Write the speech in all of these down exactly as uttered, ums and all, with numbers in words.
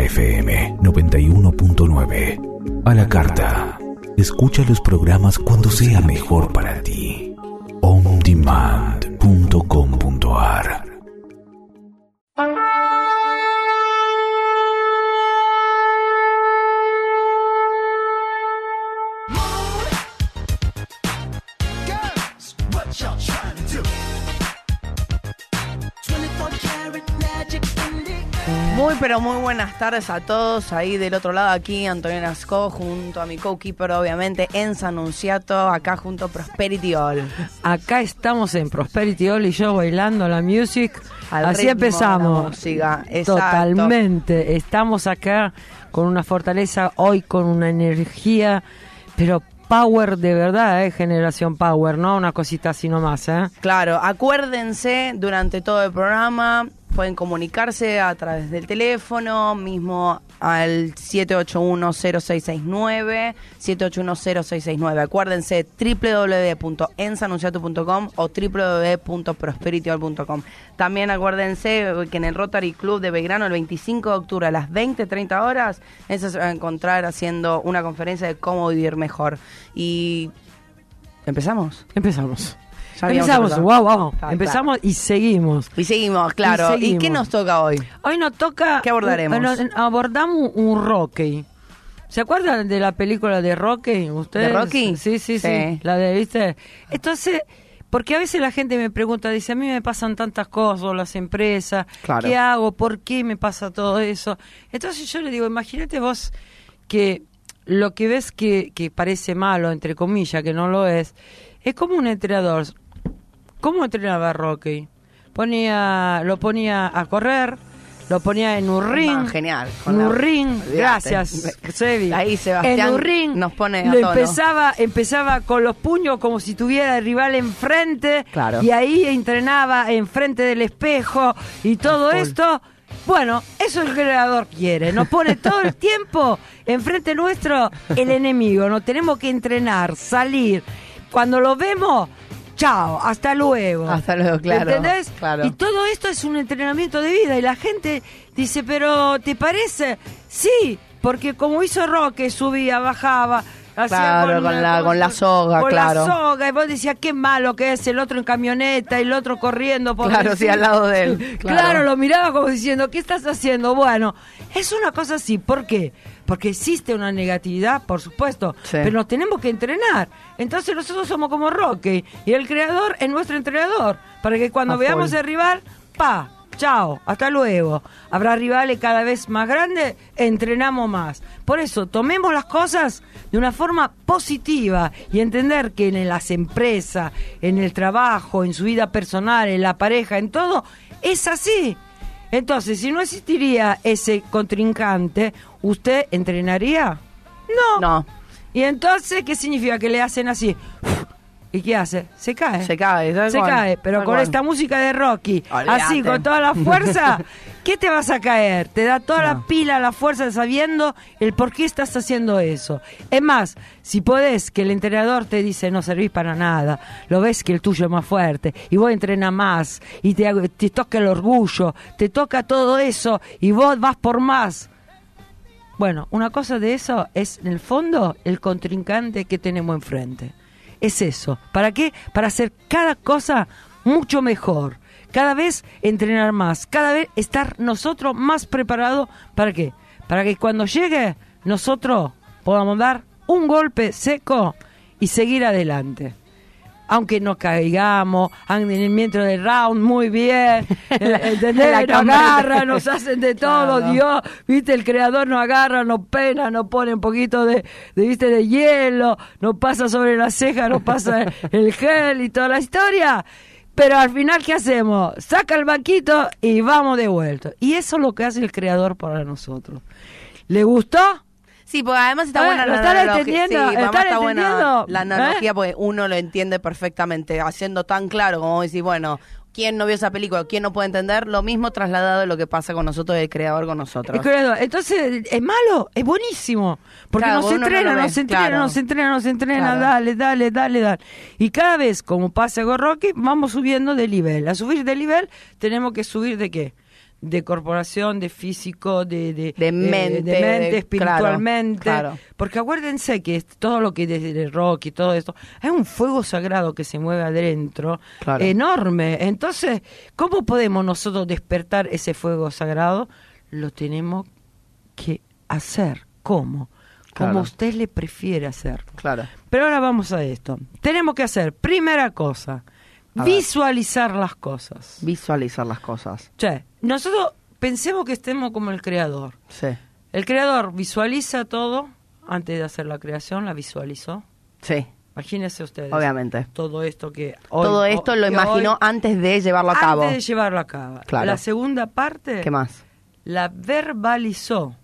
F M noventa y uno punto nueve. A la carta. Escucha los programas cuando sea mejor para ti. on demand punto com punto a r. Muy pero muy buenas tardes a todos ahí del otro lado, aquí Antonio Nasco junto a mi co-keeper obviamente en San Nunziato, acá junto a Prosperity All. Acá estamos en Prosperity All y yo bailando la music, Al así ritmo empezamos. de la música, exacto. Totalmente, estamos acá con una fortaleza, hoy con una energía, pero power de verdad, eh, generación power, no una cosita así nomás, eh. Claro, acuérdense durante todo el programa. Pueden comunicarse a través del teléfono, mismo al siete ocho uno cero seis seis nueve, siete ocho uno cero seis seis nueve. Acuérdense, doble u doble u doble u punto en san nunziato punto com o doble u doble u doble u punto prosperity all punto com. También acuérdense que en el Rotary Club de Belgrano, el veinticinco de octubre a las veinte treinta horas, eso se va a encontrar haciendo una conferencia de cómo vivir mejor. Y... ¿empezamos? Empezamos. Empezamos, wow, wow. Ah, Empezamos claro. y seguimos. Y seguimos, claro. ¿Y, seguimos. ¿Y qué nos toca hoy? Hoy nos toca... ¿Qué abordaremos? Un, abordamos un Rocky. ¿Se acuerdan de la película de Rocky? ¿Ustedes? ¿De Rocky? Sí, sí, sí, sí. La de, ¿viste? Entonces, porque a veces la gente me pregunta, dice, a mí me pasan tantas cosas, las empresas, claro. ¿Qué hago? ¿Por qué me pasa todo eso? Entonces yo le digo, imagínate vos que lo que ves que, que parece malo, entre comillas, que no lo es, es como un entrenador. ¿Cómo entrenaba Rocky? Ponía, lo ponía a correr, lo ponía en un ring. Ah, genial. En un ring, gracias, Sebi. Ahí Sebastián en un ring nos pone a lo tono. empezaba, empezaba con los puños como si tuviera el rival enfrente. Claro. Y ahí entrenaba enfrente del espejo y todo cool. Esto. Bueno, eso el creador quiere. Nos pone todo el tiempo enfrente nuestro el enemigo. Nos tenemos que entrenar, salir. Cuando lo vemos... chao, hasta luego. Hasta luego, claro. ¿Entendés? Claro. Y todo esto es un entrenamiento de vida. Y la gente dice, pero ¿te parece? Sí, porque como hizo Roque, subía, bajaba. Hacía claro, con, con, la, con, con la soga, con claro. Con la soga. Y vos decías, qué malo que es el otro en camioneta y el otro corriendo. Por claro, sí, al lado de él. Claro. claro, lo miraba como diciendo, ¿qué estás haciendo? Bueno, es una cosa así. ¿Por qué? Porque existe una negatividad, por supuesto, sí. Pero nos tenemos que entrenar. Entonces nosotros somos como Rocky y el creador es nuestro entrenador, para que cuando A veamos full. El rival, pa, chao, hasta luego. Habrá rivales cada vez más grandes, entrenamos más. Por eso, tomemos las cosas de una forma positiva y entender que en las empresas, en el trabajo, en su vida personal, en la pareja, en todo, es así. Entonces, si no existiría ese contrincante, ¿usted entrenaría? No. No. ¿Y entonces qué significa? Que le hacen así. ¿Y qué hace? Se cae. Se cae. Se cual? cae, pero tal con cual. Esta música de Rocky, Olvídate. Así, con toda la fuerza, ¿qué te vas a caer? Te da toda no. la pila, la fuerza, sabiendo el por qué estás haciendo eso. Es más, si podés, que el entrenador te dice, no servís para nada, lo ves que el tuyo es más fuerte, y vos entrenas más, y te, te toca el orgullo, te toca todo eso, y vos vas por más. Bueno, una cosa de eso es, en el fondo, el contrincante que tenemos enfrente. Es eso. ¿Para qué? Para hacer cada cosa mucho mejor. Cada vez entrenar más. Cada vez estar nosotros más preparados. ¿Para qué? Para que cuando llegue, nosotros podamos dar un golpe seco y seguir adelante. Aunque no caigamos, en el mientras del round, muy bien, ¿entendés? Nos agarran, nos hacen de todo, claro. Dios, viste, el creador nos agarra, nos pena, nos pone un poquito de, de, viste, de hielo, nos pasa sobre la ceja, nos pasa el gel y toda la historia. Pero al final, ¿qué hacemos? Saca el banquito y vamos de vuelta. Y eso es lo que hace el creador para nosotros. ¿Le gustó? Sí, porque además está ¿Eh? buena la ¿Están analogía. entendiendo? Sí, ¿Están está buena entendiendo? la analogía ¿Eh? porque uno lo entiende perfectamente, haciendo tan claro como decir, bueno, ¿quién no vio esa película? ¿Quién no puede entender? Lo mismo trasladado de lo que pasa con nosotros, el creador con nosotros. El creador. Entonces, ¿es malo? Es buenísimo. Porque claro, nos, entrena, no nos entrena, claro. nos entrena, nos entrena, claro. dale, dale, dale, dale. Y cada vez, como pasa con Rocky, vamos subiendo de nivel. A subir de nivel, tenemos que subir de qué? de corporación, de físico, de, de, de mente, de, de mente de, espiritualmente. Claro, claro. Porque acuérdense que todo lo que es de rock y todo esto, es un fuego sagrado que se mueve adentro, claro. enorme. Entonces, ¿cómo podemos nosotros despertar ese fuego sagrado? Lo tenemos que hacer. ¿Cómo? Como Claro. usted le prefiere hacer. Claro. Pero ahora vamos a esto. Tenemos que hacer, primera cosa, A visualizar ver. las cosas. Visualizar las cosas. Che, nosotros pensemos que estemos como el creador. Sí. El creador visualiza todo antes de hacer la creación, la visualizó. Sí. Imagínense ustedes. Obviamente. Todo esto que hoy, Todo esto o- lo que imaginó hoy- antes de llevarlo a cabo. Antes de llevarlo a cabo. Claro. La segunda parte ¿Qué más? la verbalizó.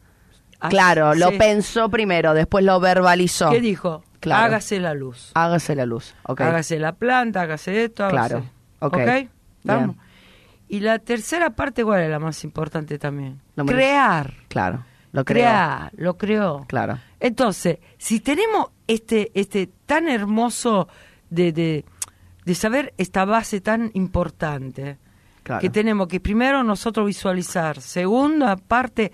Así- Claro, lo sí. pensó primero, después lo verbalizó. ¿Qué dijo? Claro. Hágase la luz. Hágase la luz. Okay. Hágase la planta, hágase esto, hágase. Claro. Ok. ¿Ok? ¿Estamos? Bien. Y la tercera parte, ¿cuál es la más importante también? Lo menos- Crear. Claro. Lo creo. Crear, lo creó. Claro. Entonces, si tenemos este, este tan hermoso de, de, de saber esta base tan importante, Claro. que tenemos que primero nosotros visualizar, segunda parte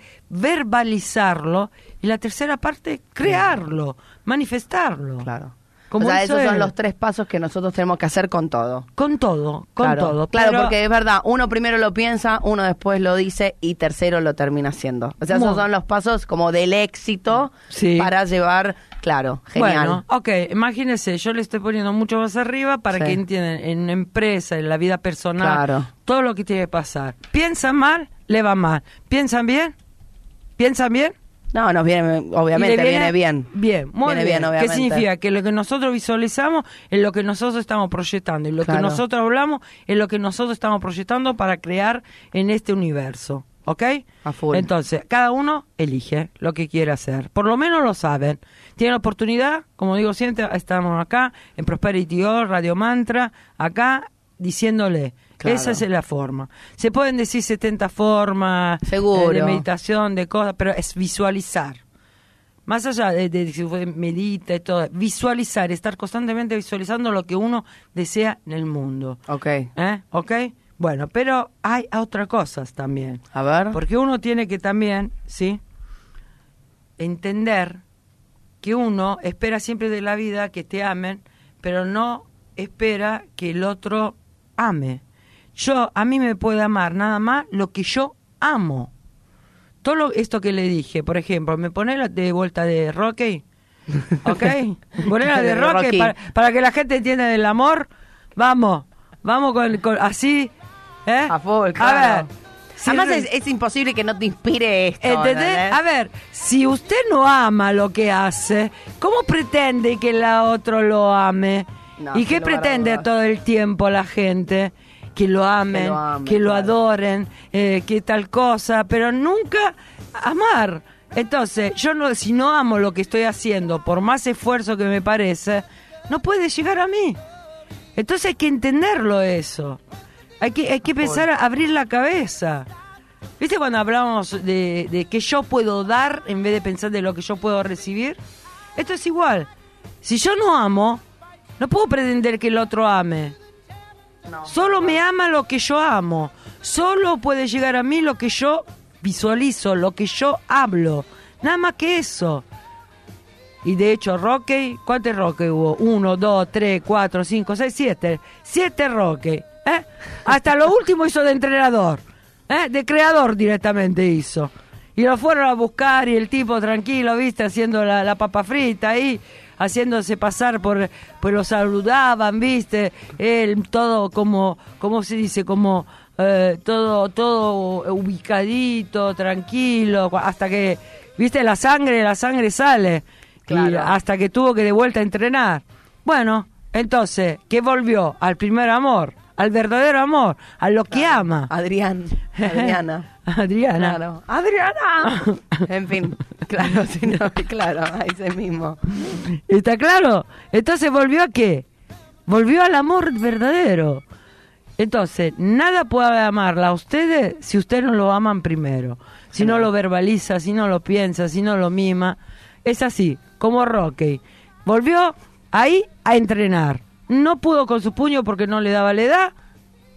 verbalizarlo y la tercera parte crearlo, manifestarlo. Claro. Como o sea, hizo esos son él. los tres pasos que nosotros tenemos que hacer con todo. Con todo, con claro. todo. Claro, pero- porque es verdad, uno primero lo piensa, uno después lo dice y tercero lo termina haciendo. O sea, esos Muy- son los pasos como del éxito Sí. para llevar, claro, genial. Bueno, ok, imagínense, yo le estoy poniendo mucho más arriba para Sí. que entiendan en una empresa, en la vida personal, Claro. todo lo que tiene que pasar. Piensan mal, le va mal. ¿Piensan bien? ¿Piensan bien? No, nos viene, ¿Y obviamente, le viene bien. Bien, muy Viene bien. bien, obviamente. ¿Qué significa? Que lo que nosotros visualizamos es lo que nosotros estamos proyectando y lo Claro. que nosotros hablamos es lo que nosotros estamos proyectando para crear en este universo. ¿Ok? A full. Entonces, cada uno elige lo que quiere hacer. Por lo menos lo saben. Tienen la oportunidad, como digo siempre, estamos acá en Prosperity O, Radio Mantra, acá diciéndole. Claro. Esa es la forma. Se pueden decir setenta formas Seguro. eh, de meditación, de cosas, pero es visualizar. Más allá de, de si fue medita y todo, visualizar, estar constantemente visualizando lo que uno desea en el mundo. Ok. ¿Eh? ¿Ok? Bueno, pero hay otras cosas también. A ver. Porque uno tiene que también, ¿sí? Entender que uno espera siempre de la vida que te amen, pero no espera que el otro ame. Yo, a mí me puede amar nada más lo que yo amo. Todo lo- esto que le dije, por ejemplo, me pone la de vuelta de Rocky, ¿ok? Ponela de De Rocky Rocky. para, para que la gente entienda del amor. Vamos, vamos con, con- así, ¿eh? A full, A claro. ver. si Además re- es, es imposible que no te inspire esto. ¿Entendés? ¿entendés? A ver, si usted no ama lo que hace, ¿cómo pretende que la otro lo ame? No, ¿Y sin qué lugar a pretende dudas. todo el tiempo la gente? Que lo amen, que lo lo, amen, claro. adoren, eh, que tal cosa, pero nunca amar. Entonces, yo no, si no amo lo que estoy haciendo, por más esfuerzo que me parece, no puede llegar a mí. Entonces hay que entenderlo eso. Hay que, hay que pensar a abrir la cabeza. ¿Viste cuando hablamos de, de que yo puedo dar en vez de pensar de lo que yo puedo recibir? Esto es igual. Si yo no amo, no puedo pretender que el otro ame. No. Solo me ama lo que yo amo. Solo puede llegar a mí lo que yo visualizo, lo que yo hablo. Nada más que eso. Y de hecho, Rocky, ¿cuántos Rocky hubo? Uno, dos, tres, cuatro, cinco, seis, siete. Siete Rocky. ¿eh? Hasta lo último hizo de entrenador. ¿eh? De creador directamente hizo. Y lo fueron a buscar y el tipo tranquilo, viste, haciendo la, la papa frita ahí, haciéndose pasar por, pues lo saludaban, viste, él todo como, ¿cómo se dice? Como eh, todo, todo ubicadito, tranquilo, hasta que, viste, la sangre, la sangre sale. Claro. Y hasta que tuvo que de vuelta a entrenar. Bueno, entonces, ¿qué volvió? Al primer amor, al verdadero amor, a lo que ama. Adrián. Adriana. Adriana. Claro. ¡Adriana! En fin, claro, sí, no, claro, a ese mismo. ¿Está claro? Entonces, ¿volvió a qué? Volvió al amor verdadero. Entonces, nada puede amarla a ustedes si ustedes no lo aman primero. Si no lo verbaliza, si no lo piensa, si no lo mima. Es así, como Rocky. Volvió ahí a entrenar. No pudo con su puño porque no le daba la edad.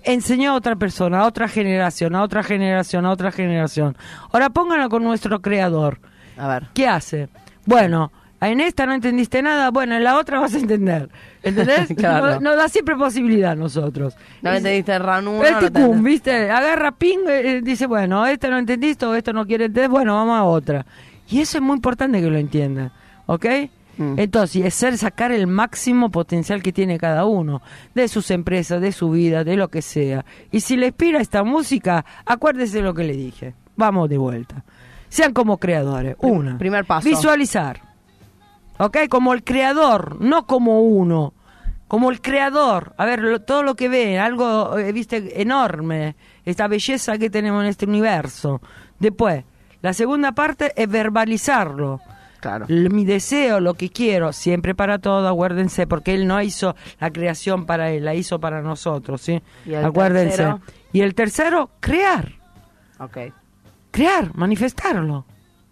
enseñó a otra persona, a otra generación, a otra generación, a otra generación. Ahora pónganlo con nuestro creador. A ver. ¿Qué hace? Bueno, en esta no entendiste nada, bueno, en la otra vas a entender. ¿Entendés? Claro. Nos, nos da siempre posibilidad a nosotros. No Y- entendiste el run uno. el no ticum, te- ¿viste? Agarra ping, eh, dice, bueno, esto no entendiste o esto no quiere entender, bueno, vamos a otra. Y eso es muy importante que lo entiendan, ¿ok? Mm. Entonces, es ser sacar el máximo potencial que tiene cada uno, de sus empresas, de su vida, de lo que sea. Y si le inspira esta música, acuérdese de lo que le dije. Vamos de vuelta. Sean como creadores. Prim- Una. primer paso. Visualizar. ¿Ok? Como el creador, no como uno. Como el creador. A ver, lo- todo lo que ven, algo, eh, viste, enorme. Esta belleza que tenemos en este universo. Después, la segunda parte es verbalizarlo. Claro. L- mi deseo, lo que quiero, siempre para todo, acuérdense, porque él no hizo la creación para él, la hizo para nosotros, ¿sí? ¿Y el Acuérdense. tercero? Y el tercero, crear. Ok. Crear, manifestarlo.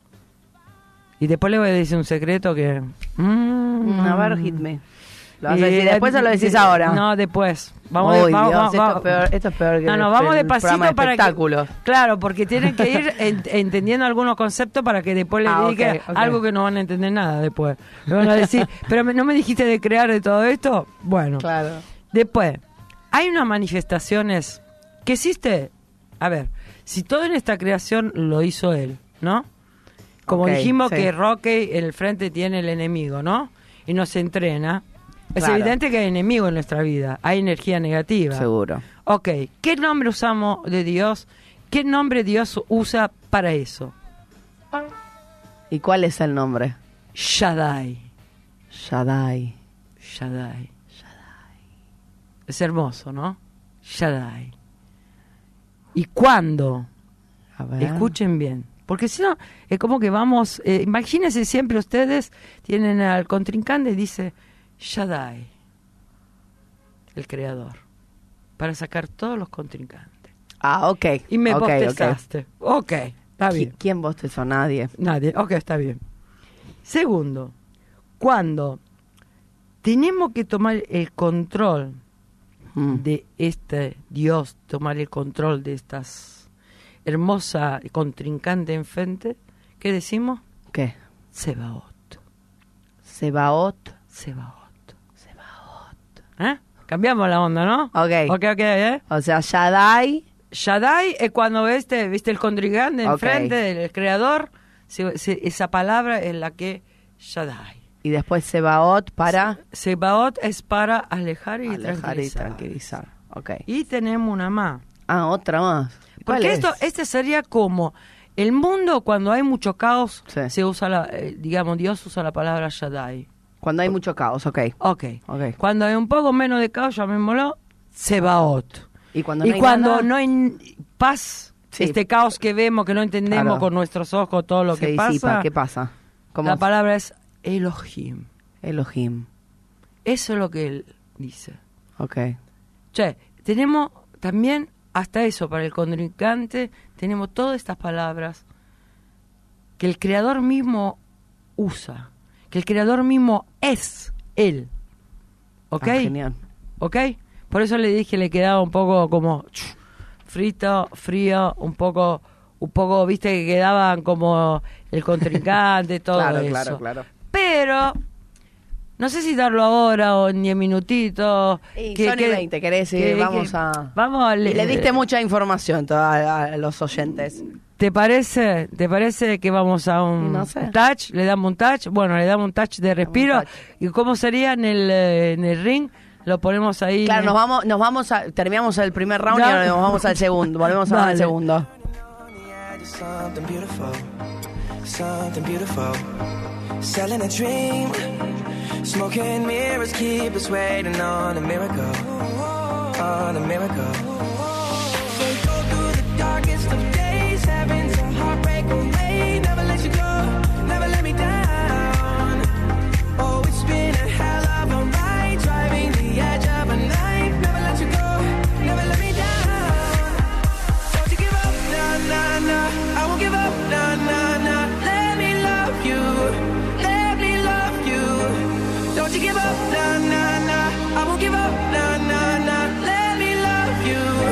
Y después le voy a decir un secreto que... mm, A ver, hit me. ¿Lo vas a eh, decir después o lo decís de- ahora? No, después. Vamos de- Uy, vamos- Dios, vamos- esto, vamos- es peor, esto es peor que No, no, el- vamos el programa despacito de para que... espectáculos. Claro, porque tienen que ir en- entendiendo algunos conceptos para que después les Ah, ok, diga ok. algo que no van a entender nada después. Me van a decir, pero me- no me dijiste de crear de todo esto. Bueno, Claro. después, hay unas manifestaciones que existe. A ver, si todo en esta creación lo hizo él, ¿no? Como Ok, dijimos sí. que Rocky en el frente tiene el enemigo, ¿no? Y nos entrena. Es Claro. evidente que hay enemigos en nuestra vida, hay energía negativa. Seguro. Ok, ¿qué nombre usamos de Dios? ¿Qué nombre Dios usa para eso? ¿Y cuál es el nombre? Shaddai. Shaddai. Shaddai. Es hermoso, ¿no? Shaddai. ¿Y cuándo? A ver. Escuchen bien. Porque si no, es como que vamos... eh, imagínense siempre ustedes, tienen al contrincante y dice Shaddai, el creador, para sacar todos los contrincantes. Ah, ok. Y me Ok, ok. bostezaste. Ok, está ¿Qui- bien. ¿Quién bostezó? Nadie. Nadie, ok, está bien. Segundo, cuando tenemos que tomar el control Mm. de este Dios, tomar el control de estas hermosa contrincante enfrente, ¿qué decimos? ¿Qué? Sebaot, Sebaot. Sebaot, Sebaot. ¿Eh? Cambiamos la onda, ¿no? Ok. Ok, ok, ¿eh? O sea, Shaddai. Shaddai es cuando este, viste el contrincante Ok. enfrente del creador, se- se- esa palabra es la que Shaddai. Y después Sebaot para Sebaot es para alejar y alejar y tranquilizar. tranquilizar. Ok. Y tenemos una más. Ah, otra más. ¿Cuál Porque es? esto, este sería como el mundo cuando hay mucho caos, Sí. se usa la, eh, digamos, Dios usa la palabra Shaddai. Cuando hay mucho caos, ok. Ok. Ok. Cuando hay un poco menos de caos, llamémoslo Sebaot. Y cuando y no hay cuando nada, no hay paz, Sí. este caos que vemos, que no entendemos Claro. con nuestros ojos todo lo se que disipa. pasa, ¿Qué pasa? ¿Cómo? la palabra es Elohim. Elohim. Eso es lo que él dice. Ok. Che, tenemos también hasta eso para el contrincante, tenemos todas estas palabras que el creador mismo usa, que el creador mismo es él. ¿Ok? Ah, genial. ¿Ok? Por eso le dije, le quedaba un poco como ch, frito, frío, un poco, un poco, viste, que quedaban como el contrincante, todo Claro, eso. claro, claro. Pero no sé si darlo ahora o en diez minutitos. Y que- son y que- veinte, ¿querés? que- ir? Vamos que- a... Vamos a Y le- le diste mucha información toda a, a los oyentes. ¿Te parece? ¿Te parece que vamos a un No sé. touch? ¿Le damos un touch? Bueno, le damos un touch de respiro. touch. ¿Y cómo sería en el, eh, en el ring? Lo ponemos ahí. Claro, en- nos vamos, nos vamos a, terminamos el primer round Ya. y ahora nos vamos al segundo. Volvemos al Dale. segundo. Something beautiful, something beautiful. Selling a dream, smoking mirrors keep us waiting on a miracle, on a miracle. So go through the darkest of days, having some heartbreak away. Never let you go, never let me down. Oh, it's been a hell of a ride, driving the edge of a night. Never let you go, never let me down. Don't you give up, nah, nah, nah. I won't give up, nah, nah, nah. Let me love you, let me love you. Don't you give up, nah, nah, nah. I won't give up, nah, nah, nah. Let me love you.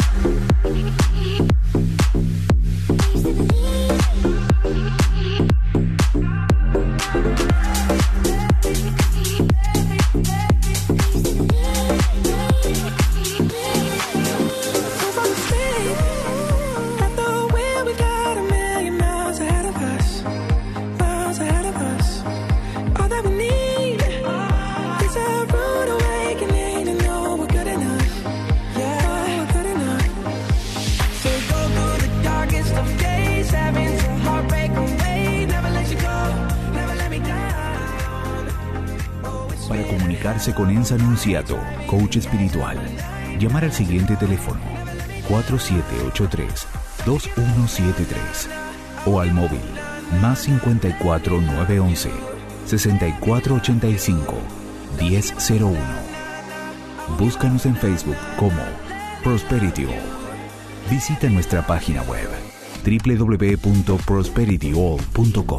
Con Enza Nunziato, coach espiritual. Llamar al siguiente teléfono cuatro siete ocho tres, dos uno siete tres o al móvil más cincuenta y cuatro nueve once, sesenta y cuatro ochenta y cinco, diez cero uno. Búscanos en Facebook como Prosperity All. Visita nuestra página web doble u doble u doble u punto prosperity all punto com.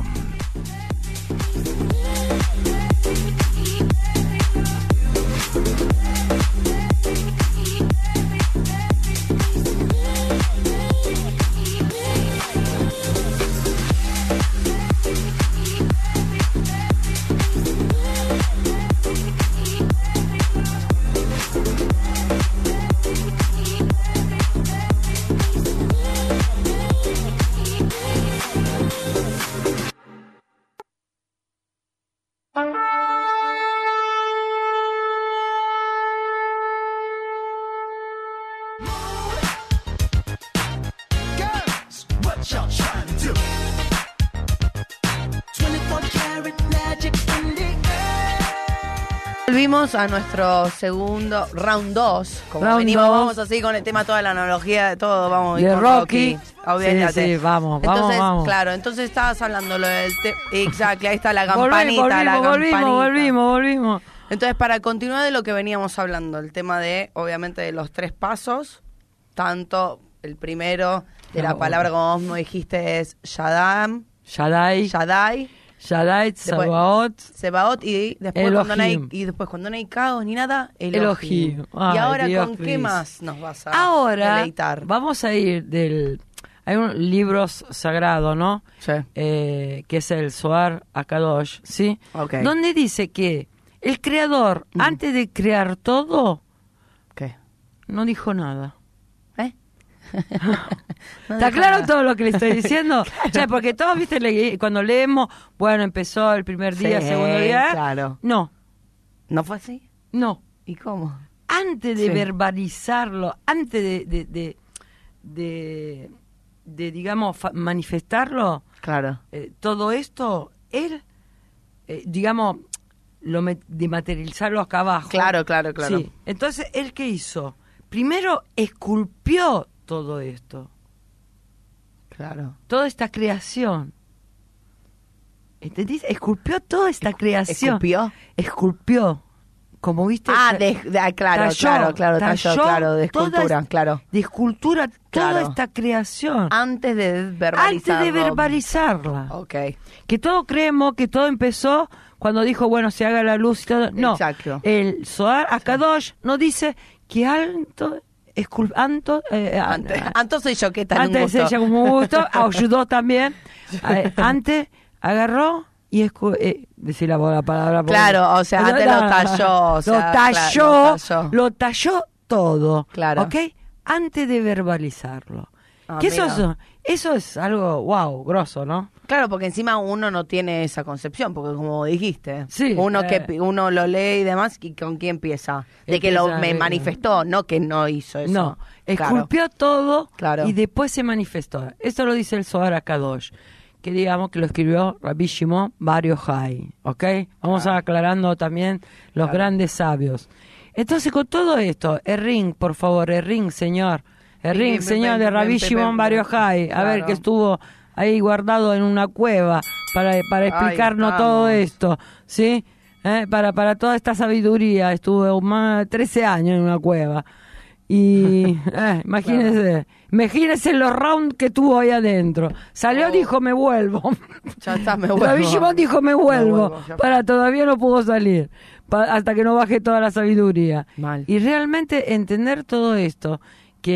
Volvimos a nuestro segundo round dos. Como Round venimos, dos. vamos así con el tema, toda la analogía de todo. Vamos De con Rocky. Obviamente. Sí, sí, vamos, vamos, entonces, vamos. Claro, entonces estabas hablando lo del tema. Exacto, ahí está la Volvimos, campanita, volvimos, la volvimos, campanita. volvimos, volvimos. Entonces, para continuar de lo que veníamos hablando, el tema de, obviamente, de los tres pasos, tanto el primero de la No. palabra, como vos me dijiste, es Yadam, Shaddai, Yadai, Shaddai, Sabaoth, Sebaot, y después cuando no hay, Elohim. y después cuando no hay caos ni nada, Elohim. Elohim. Ay, Y ahora, Dios ¿con qué Cristo. más nos vas a Ahora deleitar? vamos a ir del... Hay unos libros sagrados, ¿no? Sí. Eh, que es el Zohar Akadosh, ¿sí? Ok. Donde dice que el creador, Mm. antes de crear todo, ¿Qué? no dijo nada. ¿Eh? No ¿Está dijo claro nada. todo lo que le estoy diciendo? Che, porque todos, viste, le- cuando leemos, bueno, empezó el primer día, Sí, segundo día. claro. No, ¿No fue así? no. ¿Y cómo? Antes de Sí. verbalizarlo, antes de, de, de, de, de, digamos, fa- manifestarlo, Claro. eh, todo esto, él, eh, digamos, lo met- de materializarlo acá abajo. Claro, claro, claro. Sí. Entonces, ¿él qué hizo? Primero esculpió todo esto, Claro. toda esta creación. ¿Entendís? Esculpió toda esta creación. ¿Escupió? Esculpió. Como viste. Ah, ta- de, de- ah, claro, talló, claro, claro, talló, talló claro, de toda escultura, es- claro. De escultura, toda Claro. esta creación. Antes de verbalizarlo. Antes de verbalizarla. Ok. Que todos creemos que todo empezó cuando dijo, bueno, se haga la luz y todo. No. Exacto. El Zohar Akadosh nos dice que Anto, escul- Anto, eh, Antes, an- antes soy yo, ¿qué tal? Un antes gusto. ella como un gusto, ayudó también. Eh, antes agarró y escu eh, decir la, la palabra. porque- Claro, o sea, antes lo talló, o sea, lo claro, talló, lo talló. lo talló todo. Claro. ¿Ok? Antes de verbalizarlo. Ah, que eso mira. es, eso es algo, wow, grosso, ¿no? Claro, porque encima uno no tiene esa concepción, porque como dijiste, Sí, uno eh. que pi- uno lo lee y demás, ¿y con quién empieza? De que lo Empieza, me eh, manifestó, no que no hizo eso. No, Claro. esculpió todo Claro. y después se manifestó. Esto lo dice el Zohar Akadosh, que digamos que lo escribió Rabbi Shimon Bar Yochai, ¿ok? Vamos Claro. aclarando también los Claro. grandes sabios. Entonces, con todo esto, el ring, por favor, el ring, señor. El Pi, ring, pi, señor, pi, de pi, Rabbi pi, Shimon pi, Bar pi. Yochai. A ver, Claro. que estuvo ahí guardado en una cueva para, para Ahí explicarnos estamos. todo esto, ¿sí? ¿Eh? Para, para toda esta sabiduría. Estuvo más trece años en una cueva. Y eh, imagínese, imagínese los rounds que tuvo ahí adentro. Salió, Oh. dijo, me vuelvo. Ya está, me vuelvo. Rabbi Shimon dijo, me vuelvo. vuelvo, ya Para, todavía no pudo salir. Pa- hasta que no baje toda la sabiduría. Mal. Y realmente entender todo esto, que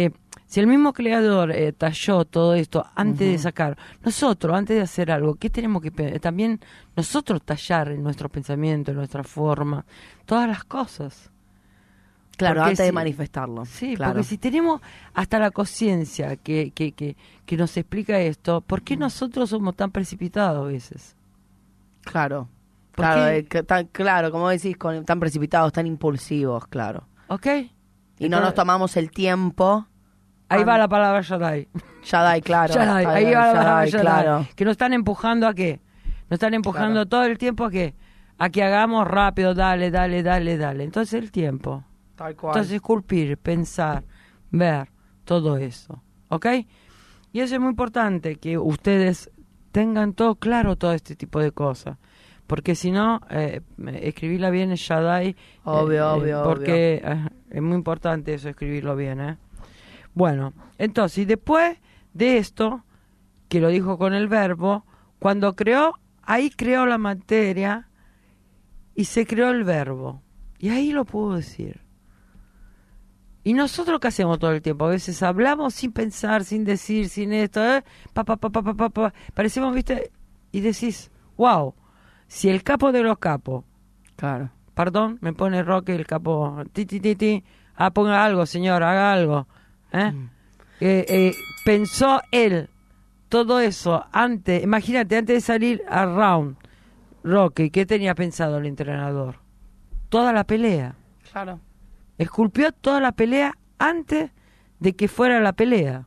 Si el mismo creador eh, talló todo esto antes Ujú. de sacar, nosotros, antes de hacer algo, ¿qué tenemos que pe- también nosotros tallar en nuestro pensamiento, en nuestra forma, todas las cosas? Claro, Porque antes de si- manifestarlo. Sí, claro. porque si tenemos hasta la conciencia que, que, que, que nos explica esto, ¿por qué nosotros somos tan precipitados a veces? Claro. ¿Por Claro, qué? eh, que tan, claro, como decís, con, tan precipitados, tan impulsivos, claro. ¿Ok? Y no Entonces, nos tomamos el tiempo. Ahí an- va la palabra Yadai. Yadai, claro. Yadai, ahí va la palabra Yadai, Yadai. claro. Que nos están empujando a qué? Nos están empujando Claro. todo el tiempo a qué? A que hagamos rápido, dale, dale, dale, dale. Entonces el tiempo. Tal cual. Entonces esculpir, pensar, ver, todo eso. ¿Ok? Y eso es muy importante, que ustedes tengan todo claro, todo este tipo de cosas. Porque si no, eh, escribirla bien es Yadai. Obvio, eh, obvio, Porque eh, es muy importante eso, escribirlo bien, ¿eh? Bueno, entonces, y después de esto, que lo dijo con el verbo, cuando creó, ahí creó la materia y se creó el verbo. Y ahí lo puedo decir. Y nosotros, ¿qué hacemos todo el tiempo? A veces hablamos sin pensar, sin decir, sin esto, ¿eh? Pa, pa, pa, pa, pa, pa, pa. Parecemos, ¿viste? Y decís, wow, si el capo de los capos, Claro. perdón, me pone Roque el capo, ti, ti, ti, ti, ah, ponga algo, señor, haga algo, ¿eh? Mm. Eh, eh, pensó él todo eso antes, imagínate, antes de salir a round, Roque, ¿qué tenía pensado el entrenador? Toda la pelea. Claro. Esculpió toda la pelea antes de que fuera la pelea.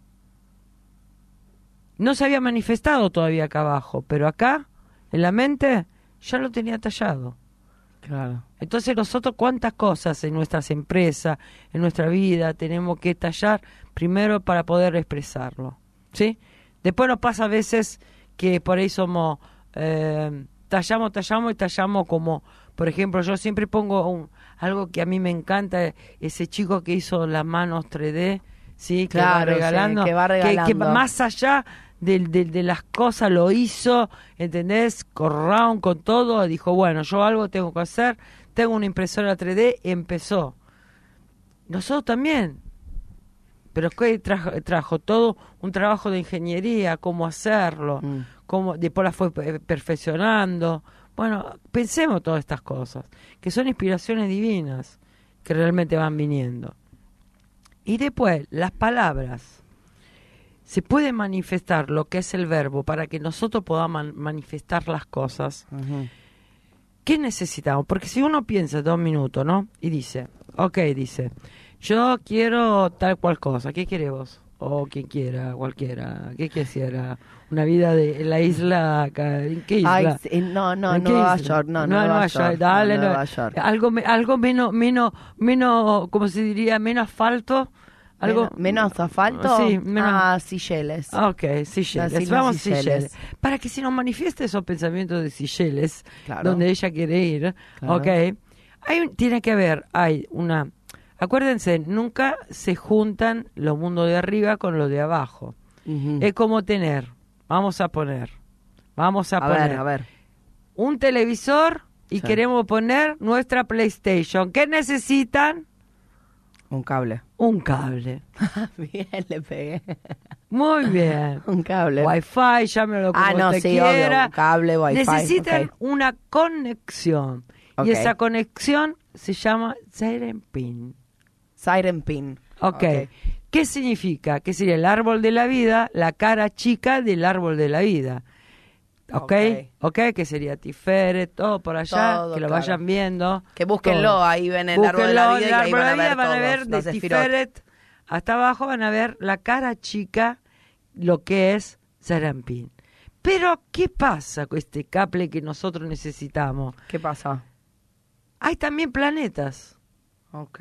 No se había manifestado todavía acá abajo, pero acá, en la mente, ya lo tenía tallado. Claro. Entonces nosotros cuántas cosas en nuestras empresas, en nuestra vida, tenemos que tallar primero para poder expresarlo, ¿sí? Después nos pasa a veces que por ahí somos, eh, tallamos, tallamos y tallamos como, por ejemplo, yo siempre pongo un, algo que a mí me encanta, ese chico que hizo las manos tres D, ¿sí? Que Claro, va sí, regalando, que va que- que regalando. más allá de, de, de las cosas lo hizo, ¿entendés? Con round, con todo, dijo, bueno, yo algo tengo que hacer, tengo una impresora tres D, empezó. Nosotros también, pero es que trajo, trajo todo un trabajo de ingeniería, cómo hacerlo, Mm. cómo, después la fue pe- perfeccionando. Bueno, pensemos todas estas cosas, que son inspiraciones divinas que realmente van viniendo. Y después, las palabras. Se puede manifestar lo que es el verbo para que nosotros podamos man- manifestar las cosas. Ujú. ¿Qué necesitamos? Porque si uno piensa dos minutos, ¿no? Y dice, ok, dice, yo quiero tal cual cosa. ¿Qué quiere vos? O quien quiera, cualquiera. ¿Qué quisiera? Una vida de en la isla, acá, ¿en qué isla? Ay, sí, no, no, ¿En qué Nueva isla? York, no, no, Nueva Nueva York, York, dale, no, no. Nueva York. Algo, me- algo menos, menos, menos, ¿cómo se diría? Menos asfalto. Algo menos, menos asfalto. Sí, menos. Ah, Seychelles. Ok, Seychelles. Las islas Vamos a Seychelles. Seychelles. Para que se nos manifieste esos pensamientos de Seychelles, Claro. donde ella quiere ir, Claro. ok. Hay, un- tiene que haber, hay una... Acuérdense, nunca se juntan los mundos de arriba con los de abajo. Ujú. Es como tener, vamos a poner, vamos a, a poner ver, a ver. un televisor y Sí. queremos poner nuestra PlayStation. ¿Qué necesitan? Un cable. Un cable. Bien, le pegué. Muy bien. Un cable. Wi-Fi, llámelo como Ah, no, usted sí, quiera. obvio. Un cable, Wi-Fi. Necesitan ok. una conexión. Ok. Y esa conexión se llama Siren Pin. Siren Pin. Ok. ¿Qué significa? Que sería el árbol de la vida, la cara chica del árbol de la vida. ¿Ok? ¿Ok? Que sería Tiferet, todo por allá, Todo, que lo claro. vayan viendo. Que búsquenlo, todo. ahí ven el árbol de la Búsquenlo, vida el y ahí árbol van a de la ver vida, van a todos ver los de sefirot. Tiferet hasta abajo, van a ver la cara chica, lo que es Serampín. Pero, ¿qué pasa con este cable que nosotros necesitamos? ¿Qué pasa? Hay también planetas. Ok.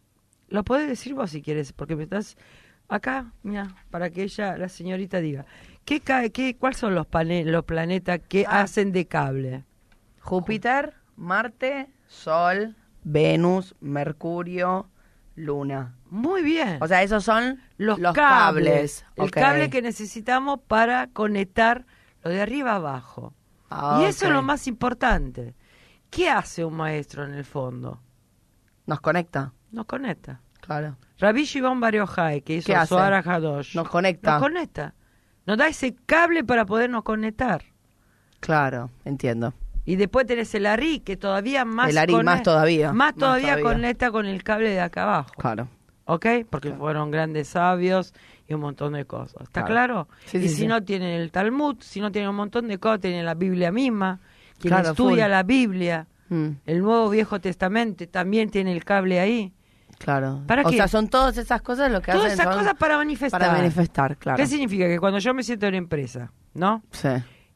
Lo podés decir vos si quieres, porque me estás acá, mira, para que ella, la señorita diga. ¿Qué, ca- qué, ¿Cuáles son los, pane- los planetas que Ah. hacen de cable? Júpiter, Marte, Sol, Venus, Mercurio, Luna. Muy bien. O sea, esos son los, los cables. cables. El Ok. cable que necesitamos para conectar lo de arriba a abajo. Ah, Y eso ok. es lo más importante. ¿Qué hace un maestro en el fondo? Nos conecta. Nos conecta. Claro. Rabbi Shimon Bar Yochai, que hizo ¿Qué hace? Zohar HaKadosh, Nos conecta. Nos conecta. Nos da ese cable para podernos conectar. Claro, entiendo. Y después tenés el Ari, que todavía más... El Ari más todavía. Más Más todavía todavía. conecta con el cable de acá abajo. Claro. ¿Ok? Porque Claro. fueron grandes sabios y un montón de cosas. ¿Está Claro. claro? Sí, y sí, si sí. no tienen el Talmud, si no tienen un montón de cosas, tienen la Biblia misma. Quien Claro, estudia full. la Biblia, Mm, el Nuevo Viejo Testamento, también tiene el cable ahí. claro. ¿Para o qué? sea, son todas esas cosas lo que Todas hacen. esas son cosas para manifestar. para manifestar, claro. ¿Qué significa? Que cuando yo me siento en una empresa, ¿no? Sí,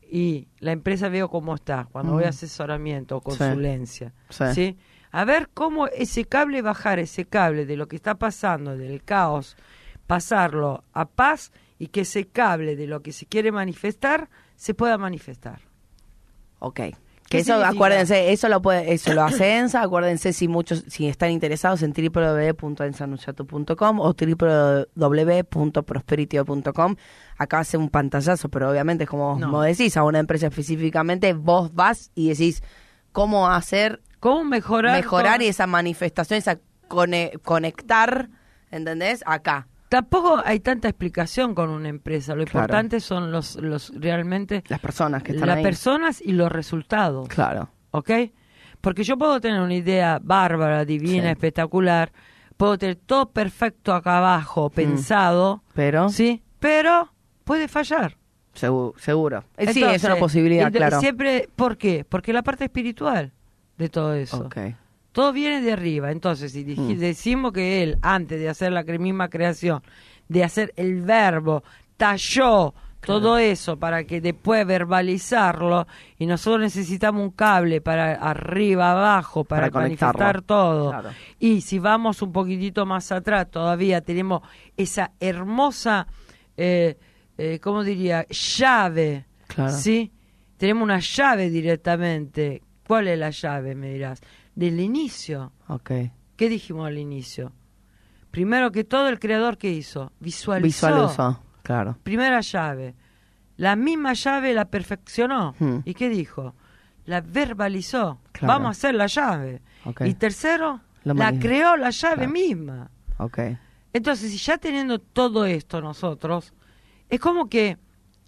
Y la empresa veo cómo está, cuando Mm. voy a asesoramiento o consulencia, Sí. ¿sí? A ver cómo ese cable, bajar ese cable de lo que está pasando, del caos, pasarlo a paz y que ese cable de lo que se quiere manifestar se pueda manifestar. ok. ¿Qué Que eso, significa? acuérdense, eso lo puede, eso lo hace ENSA, acuérdense si muchos, si están interesados en doble u doble u doble u punto ensanunciato punto com o doble u doble u doble u punto prosperitio punto com. Acá hace un pantallazo, pero obviamente es como No. vos decís, a una empresa específicamente, vos vas y decís cómo hacer, ¿Cómo mejorar? mejorar con- y esa manifestación, esa cone- conectar, ¿entendés? Acá. Tampoco hay tanta explicación con una empresa. Lo Claro. importante son los, los realmente Las personas que están las ahí. personas y los resultados. Claro. ¿Ok? Porque yo puedo tener una idea bárbara, divina, Sí. espectacular, puedo tener todo perfecto acá abajo, pensado, Pero, ¿sí? Pero puede fallar. Seguro. seguro. Eh, sí, Entonces, es una posibilidad, ent- claro. Siempre, ¿por qué? Porque la parte espiritual de todo eso. Ok. Todo viene de arriba. Entonces, si dij- Mm. decimos que él, antes de hacer la cre- misma creación, de hacer el verbo, talló todo eso para que después verbalizarlo, y nosotros necesitamos un cable para arriba, abajo, para, Para conectarlo. manifestar todo. Claro. Y si vamos un poquitito más atrás, todavía tenemos esa hermosa, eh, eh, ¿cómo diría? Llave. Claro. ¿Sí? Tenemos una llave directamente. ¿Cuál es la llave, me dirás? Del inicio. Ok. ¿Qué dijimos al inicio? Primero que todo, el creador, ¿qué hizo? Visualizó. Visualizó, claro. Primera llave. La misma llave la perfeccionó. Hmm. ¿Y qué dijo? La verbalizó. Claro. Vamos a hacer la llave. Ok. Y tercero, Lo la manif- creó la llave Claro. misma. Ok. Entonces, si ya teniendo todo esto nosotros, es como que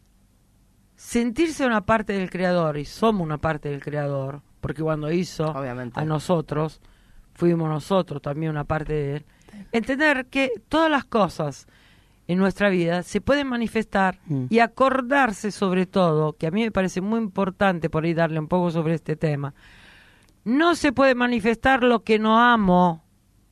sentirse una parte del creador, y somos una parte del creador, porque cuando hizo Obviamente. a nosotros, fuimos nosotros también una parte de él, entender que todas las cosas en nuestra vida se pueden manifestar Mm. y acordarse sobre todo, que a mí me parece muy importante por ahí darle un poco sobre este tema, no se puede manifestar lo que no amo.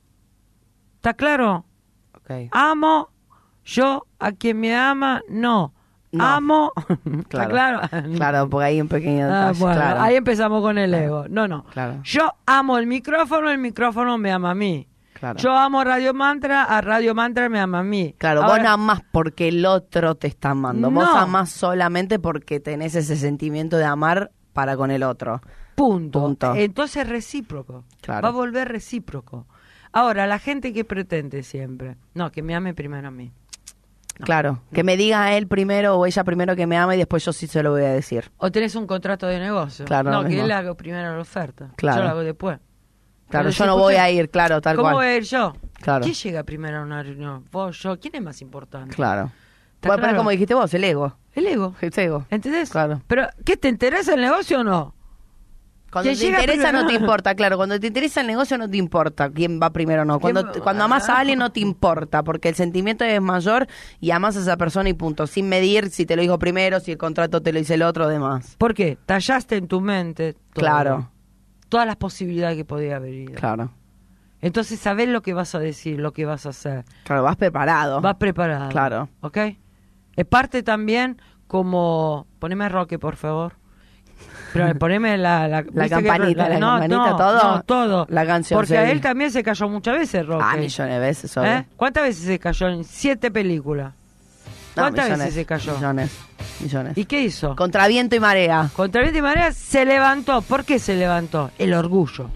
¿Está claro? Ok. Amo yo a quien me ama, no. No. Amo, ¿está Claro. claro? Claro, porque hay un pequeño Ah, detalle, bueno, claro. ahí empezamos con el ego. No, no. Claro. Yo amo el micrófono, el micrófono me ama a mí. Claro. Yo amo Radio Mantra, a Radio Mantra me ama a mí. Claro, vos Ahora, no amás porque el otro te está amando. Vos No. amás solamente porque tenés ese sentimiento de amar para con el otro. punto. Punto. Entonces recíproco. Claro. Va a volver recíproco. Ahora, la gente que pretende siempre, no, que me ame primero a mí. No. Claro. Que me diga a él primero o ella primero que me ama y después yo sí se lo voy a decir. O tenés un contrato de negocio. Claro, no, lo que mismo. él haga primero la oferta. Claro. Yo la hago después. Claro, Pero yo si no voy escuché- a ir, claro, tal ¿Cómo cual. voy a ir yo? Claro. ¿Quién llega primero a una reunión? ¿Vos, yo? ¿Quién es más importante? Claro. ¿Está Bueno, pero claro? como dijiste vos, el ego. El ego. El ego. ¿Entendés? Claro. Pero, ¿qué te interesa el negocio o no? Cuando ¿Quién te llega interesa primero? no te importa, claro. Cuando te interesa el negocio no te importa quién va primero o no. Cuando, ¿Quién va- cuando amás a alguien no te importa, porque el sentimiento es mayor y amás a esa persona y punto. Sin medir si te lo dijo primero, si el contrato te lo dice el otro, demás. ¿Por qué? Tallaste en tu mente todo. Claro. Todas las posibilidades que podía haber ido. Claro. Entonces sabés lo que vas a decir, lo que vas a hacer. Claro, vas preparado. Vas preparado. Claro. ¿Ok? Es parte también como... Poneme Roque, por favor. Pero poneme la... La, La ¿viste que- campanita, la no, campanita, no, todo. No, todo. La canción, Porque a sí. él también se cayó muchas veces, Roque. Ah, millones de veces, obvio. ¿Eh? ¿Cuántas veces se cayó? En siete películas. No, ¿Cuántas millones, veces se cayó? Millones. Millones. ¿Y qué hizo? Contra viento y marea. Contra viento y marea se levantó. ¿Por qué se levantó? El orgullo.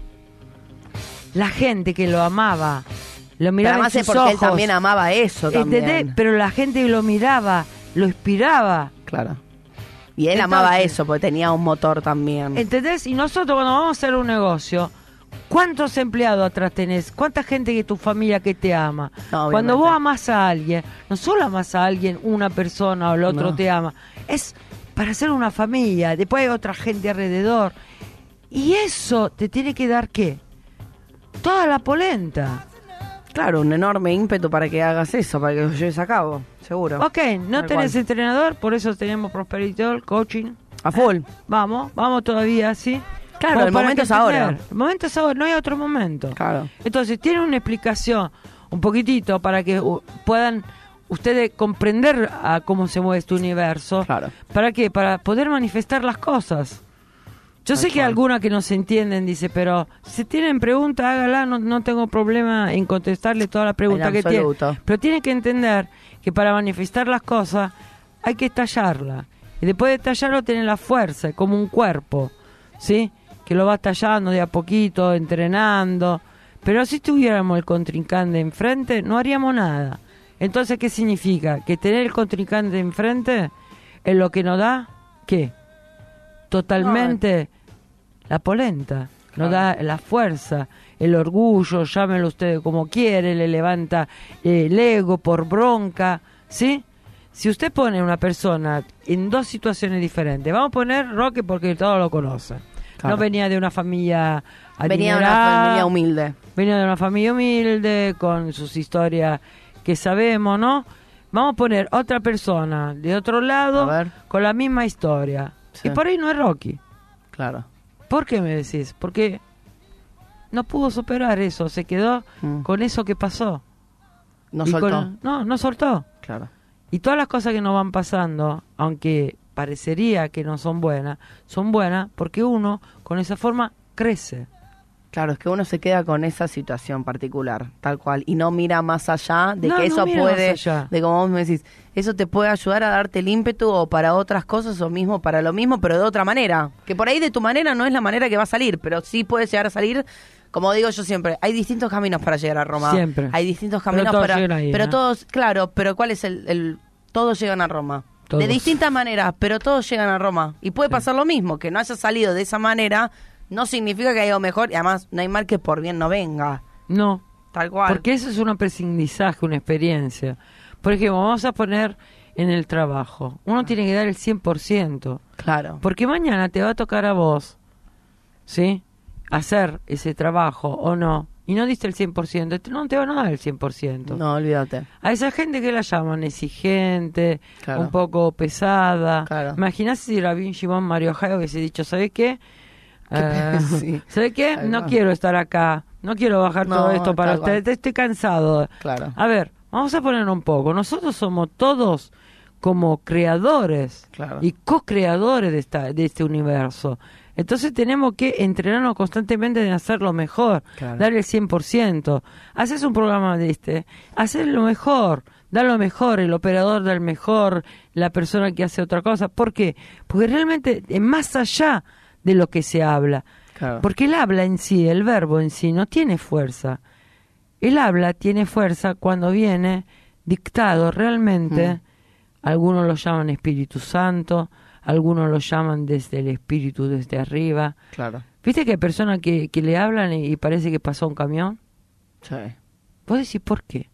La gente que lo amaba, lo Pero miraba además en es sus porque él ojos. también amaba eso ¿Entendés? también. Pero la gente lo miraba, lo inspiraba. Claro. Y él Entonces- amaba eso porque tenía un motor también. ¿Entendés? Y nosotros cuando vamos a hacer un negocio, ¿Cuántos empleados atrás tenés? ¿Cuánta gente de tu familia que te ama? No, Cuando vos obviamente. amás a alguien, no solo amás a alguien, una persona o el otro No. te ama, es para hacer una familia, después hay otra gente alrededor. Y eso te tiene que dar, ¿qué? Toda la polenta. Claro, un enorme ímpetu para que hagas eso, para que lo lleves a cabo, seguro. Ok, no Tal tenés cual. entrenador, por eso tenemos Prosperity All, coaching. A full. Vamos, vamos todavía, ¿sí? Claro, Como el para momento que es ahora. entender. El momento es ahora, no hay otro momento. Claro. Entonces, tiene una explicación, un poquitito, para que uh, puedan ustedes comprender a cómo se mueve este universo. Claro. ¿Para qué? Para poder manifestar las cosas. Yo Tal sé que cual. algunas que no se entienden, dice, pero si tienen preguntas, hágala, no, no tengo problema en contestarle todas las preguntas En que tienen. absoluto. Pero tienen que entender que para manifestar las cosas hay que estallarla. Y después de estallarlo tiene la fuerza, como un cuerpo, ¿sí? Que lo va estallando de a poquito, entrenando. Pero si tuviéramos el contrincante enfrente, no haríamos nada. Entonces, ¿qué significa? Que tener el contrincante enfrente es lo que nos da, ¿qué? Totalmente la polenta, nos da la fuerza, el orgullo, llámenlo ustedes como quiere, le levanta eh, el ego por bronca, ¿sí? Si usted pone una persona en dos situaciones diferentes, vamos a poner Roque porque todos lo conocen. Claro. No venía de una familia Venía de una adinerada, familia humilde. venía de una familia humilde, con sus historias que sabemos, ¿no? Vamos a poner otra persona de otro lado A ver. con la misma historia. Sí. Y por ahí no es Rocky. Claro. ¿Por qué me decís? Porque no pudo superar eso, se quedó Mm. con eso que pasó. No Y soltó. con- no, no soltó. Claro. Y todas las cosas que nos van pasando, aunque parecería que no son buenas, son buenas porque uno con esa forma crece. Claro, es que uno se queda con esa situación particular, tal cual, y no mira más allá de No, que no eso mira puede, más allá. de como vos me decís, eso te puede ayudar a darte el ímpetu o para otras cosas o mismo para lo mismo, pero de otra manera. Que por ahí de tu manera no es la manera que va a salir, pero sí puede llegar a salir. Como digo yo siempre, hay distintos caminos para llegar a Roma. Siempre. Hay distintos Pero caminos todos para... llegan ahí, pero ¿no? todos, claro, pero ¿cuál es el...? el todos llegan a Roma. Todos. De distintas maneras, pero todos llegan a Roma. Y puede Sí. pasar lo mismo, que no haya salido de esa manera, no significa que haya algo mejor, y además no hay mal que por bien no venga. No, Tal cual. porque eso es un aprendizaje, una experiencia. Por ejemplo, vamos a poner en el trabajo. Uno tiene que dar el cien por ciento. Claro. Porque mañana te va a tocar a vos, ¿sí? Hacer ese trabajo o no. Y no diste el cien por ciento. No te van a dar el cien por ciento. No, olvídate. A esa gente que la llaman exigente, Claro. un poco pesada. Claro. Imagínate si era bien Shimon Mario Hayo que se ha dicho, ¿sabe qué? Eh, sí. ¿Sabe qué? Ahí No va. quiero estar acá. No quiero bajar No, todo esto para tal cual. ustedes. Estoy cansado. Claro. A ver, vamos a poner un poco. Nosotros somos todos como creadores Claro. y co-creadores de, esta, de este universo. Entonces tenemos que entrenarnos constantemente en hacerlo mejor, Claro. dar el cien por ciento. Haces un programa de este, hacer lo mejor, dar lo mejor, el operador da el mejor, la persona que hace otra cosa. ¿Por qué? Porque realmente es más allá de lo que se habla. Claro. Porque el habla en sí, el verbo en sí, no tiene fuerza. El habla tiene fuerza cuando viene dictado realmente. Mm. Algunos lo llaman Espíritu Santo, algunos lo llaman desde el Espíritu, desde arriba. Claro. ¿Viste que hay personas que, que le hablan y, y parece que pasó un camión? Sí. Vos decís, ¿por qué?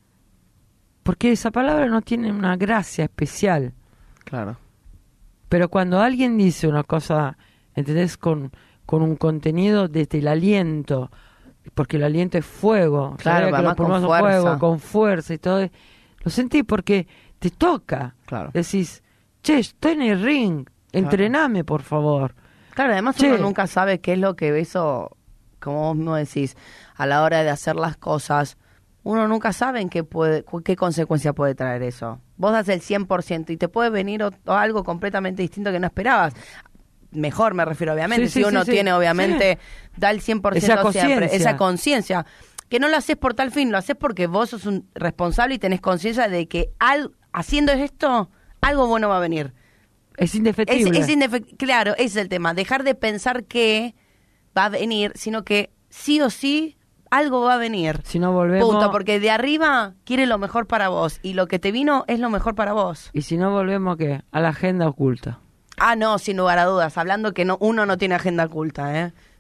Porque esa palabra no tiene una gracia especial. Claro. Pero cuando alguien dice una cosa, ¿entendés? Con, con un contenido desde el aliento, porque el aliento es fuego. Claro, ¿sabés que además los pulmones con son fuerza. fuego, con fuerza y todo. Lo sentí porque te toca. Claro. Decís, che, estoy en el ring, entrename, por favor. Claro, además Che. uno nunca sabe qué es lo que eso, como vos mismo decís, a la hora de hacer las cosas, uno nunca sabe en qué, puede, cu- qué consecuencia puede traer eso. Vos das el cien por ciento y te puede venir o- o algo completamente distinto que no esperabas. Mejor me refiero, obviamente, Sí, sí, si uno sí, sí. tiene, obviamente, da el cien por ciento Esa siempre, conciencia. esa conciencia. Que no lo haces por tal fin, lo haces porque vos sos un responsable y tenés conciencia de que al, haciendo esto, algo bueno va a venir. Es Es, indefectible. es indefe- claro, ese es el tema. Dejar de pensar que va a venir, sino que sí o sí algo va a venir. Si no volvemos... Punto, porque de arriba quiere lo mejor para vos y lo que te vino es lo mejor para vos. Y si no volvemos, ¿qué? A la agenda oculta. Ah, no, sin lugar a dudas. Hablando que no, uno no tiene agenda oculta, ¿eh?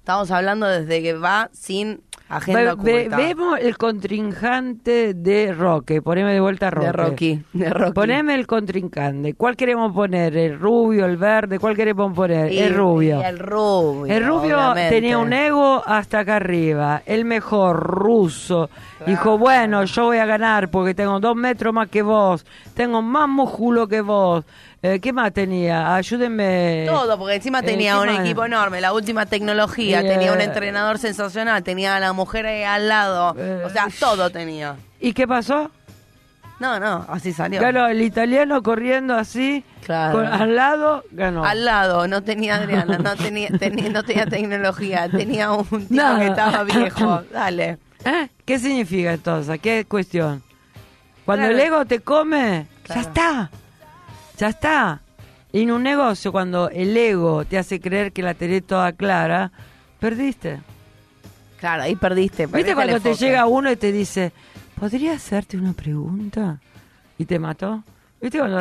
Estamos hablando desde que va sin agenda Ve- ve- oculta. vemos el contrincante de Roque. Poneme de vuelta a Roque. De Rocky. De Rocky. Poneme el contrincante. ¿Cuál queremos poner? ¿El rubio, el verde? ¿Cuál queremos poner? Y- el rubio. y el rubio. El rubio obviamente. tenía un ego hasta acá arriba, el mejor ruso. Claro. Dijo, bueno, yo voy a ganar porque tengo dos metros más que vos, tengo más músculo que vos. Eh, ¿Qué más tenía? Ayúdenme. Todo, porque encima Eh, tenía ¿qué un más? equipo enorme, la última tecnología, Eh, tenía un entrenador sensacional, tenía a la mujer ahí al lado, Eh, o sea, todo tenía. ¿Y qué pasó? No, no, así salió. Ganó el italiano corriendo así, Claro. con- al lado, ganó. Al lado, no tenía Adriana, no tenía, tenía, no tenía tecnología, tenía un tipo Nada. que estaba viejo. Dale. ¿Eh? ¿Qué significa entonces? ¿Qué cuestión? Cuando Claro. el ego te come, Claro. ya está. Ya está. Y en un negocio, cuando el ego te hace creer que la tenés toda clara, perdiste. Claro, ahí perdiste. ¿Viste perdiste cuando el te enfoque. llega uno y te dice, ¿podría hacerte una pregunta? Y te mató. ¿Viste cuando...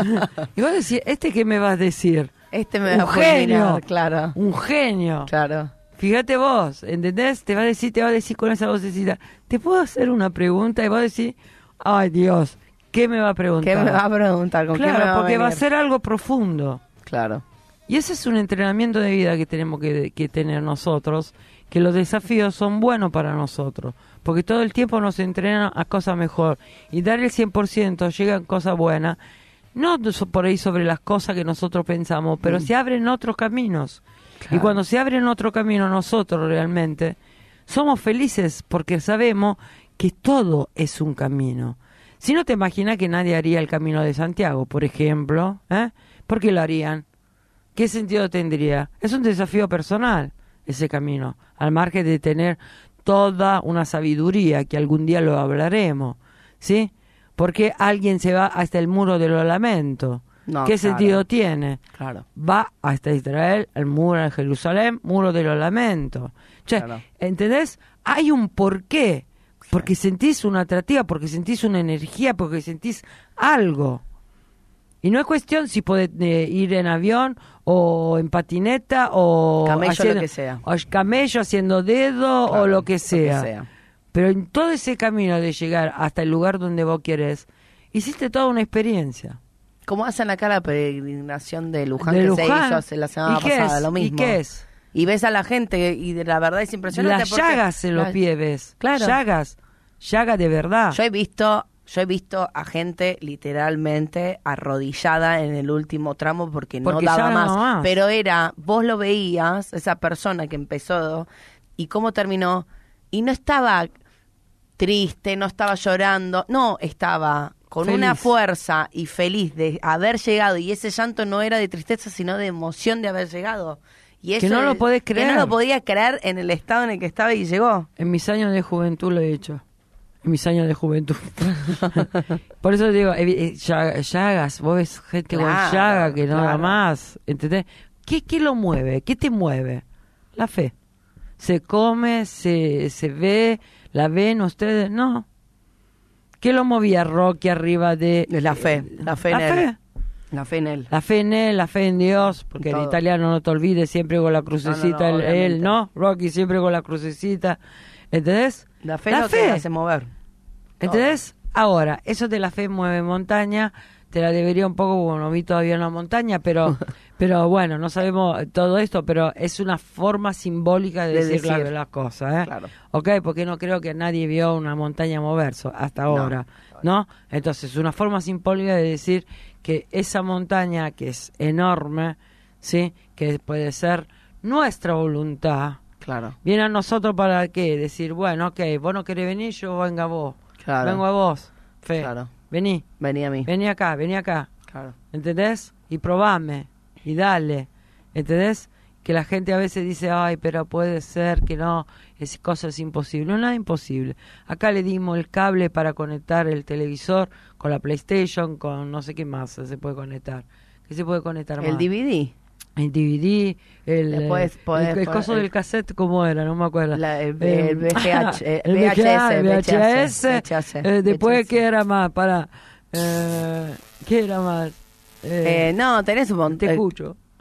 Y vos decís, ¿este qué me vas a decir? Este me Un va a fulminar, genio. claro. Un genio. Claro. Fíjate vos, ¿entendés? Te va a decir, te va a decir con esa vocecita, ¿te puedo hacer una pregunta? Y vos decís, ay Dios, ¿qué me va a preguntar? ¿Qué me va a preguntar? ¿Con Claro, qué me va porque a va a venir? ser algo profundo. Claro. Y ese es un entrenamiento de vida que tenemos que, que tener nosotros, que los desafíos son buenos para nosotros, porque todo el tiempo nos entrenan a cosas mejor. Y dar el cien por ciento llegan cosas buenas, no so- por ahí sobre las cosas que nosotros pensamos, pero se abren otros caminos. Y cuando se abren otro camino nosotros realmente, somos felices porque sabemos que todo es un camino. Si no te imaginas que nadie haría el camino de Santiago, por ejemplo, ¿eh? ¿Por qué lo harían? ¿Qué sentido tendría? Es un desafío personal ese camino, al margen de tener toda una sabiduría que algún día lo hablaremos, ¿sí? Porque alguien se va hasta el muro de los lamentos. No, ¿Qué claro. sentido tiene? Claro. Va hasta Israel, el muro de Jerusalén, muro de los lamentos. Che, Claro. ¿entendés? Hay un porqué. Porque sentís una atractiva, porque sentís una energía, porque sentís algo. Y no es cuestión si podés eh, ir en avión o en patineta o Camello, haciendo, lo que sea. o camello haciendo dedo Claro, o lo que sea. Lo que sea. Pero en todo ese camino de llegar hasta el lugar donde vos querés, hiciste toda una experiencia. ¿Cómo hacen acá la peregrinación de Luján De que Luján. se hizo hace la semana ¿Y qué pasada? es? Lo mismo. ¿Y qué es? Y ves a la gente y de la verdad es impresionante. Las porque llagas en los la- pies ves. Claro. Llagas. Llagas de verdad. Yo he visto, yo he visto a gente literalmente arrodillada en el último tramo porque, Porque no ya daba no más. daba más. Pero era, vos lo veías, esa persona que empezó y cómo terminó, y no estaba triste, no estaba llorando, no, estaba con Feliz. una fuerza y feliz de haber llegado, y ese llanto no era de tristeza, sino de emoción de haber llegado. Y Que eso no lo es- podés Que creer. no lo podía creer en el estado en el que estaba y llegó. En mis años de juventud lo he hecho. En mis años de juventud. Por eso digo, evi- eh, lla- llagas, vos ves gente con Claro, llaga que no da claro. más. ¿Entendés? ¿Qué, ¿Qué lo mueve? ¿Qué te mueve? La fe. Se come, se, se ve, la ven ustedes, no. ¿Qué lo movía Rocky arriba de... Es la fe, la fe en la él. fe. La fe en él. La fe en él, la fe en Dios, porque en Todo. italiano no te olvides, siempre con la crucecita, No, no, no, él, obviamente. él, ¿no? Rocky siempre con la crucecita, ¿entendés? La fe La es lo fe. que hace mover. ¿Entendés? Ahora, eso de la fe mueve montaña, te la debería un poco, como no vi todavía una montaña, pero pero bueno, no sabemos todo esto, pero es una forma simbólica de, De decir, la- decir. las cosas, ¿eh? Claro. Ok, porque no creo que nadie vio una montaña moverse hasta No. ahora, ¿no? Entonces, una forma simbólica de decir que esa montaña, que es enorme, ¿sí? Que puede ser nuestra voluntad, Claro. viene a nosotros para qué, decir, bueno, ok, vos no querés venir, yo vengo a vos. Claro. Vengo a vos, Fe. Claro. Vení, Vení a mí. vení acá, vení acá. Claro. ¿Entendés? Y probame, y dale. ¿Entendés? Que la gente a veces dice, ay, pero puede ser que no, es cosa es imposible. No, nada imposible. Acá le dimos el cable para conectar el televisor con la PlayStation, con no sé qué más se puede conectar. ¿Qué se puede conectar más? El D V D. El D V D, el, Después eh, podés el, el poner- coso del cassette, ¿cómo era? No me acuerdo. La- el- Eh, el V G H, eh, el V H S, V H S, V H S, eh, después, V H S. ¿qué era más? Para, eh, ¿qué era más? Eh, Eh, no, tenés un montón. te escucho.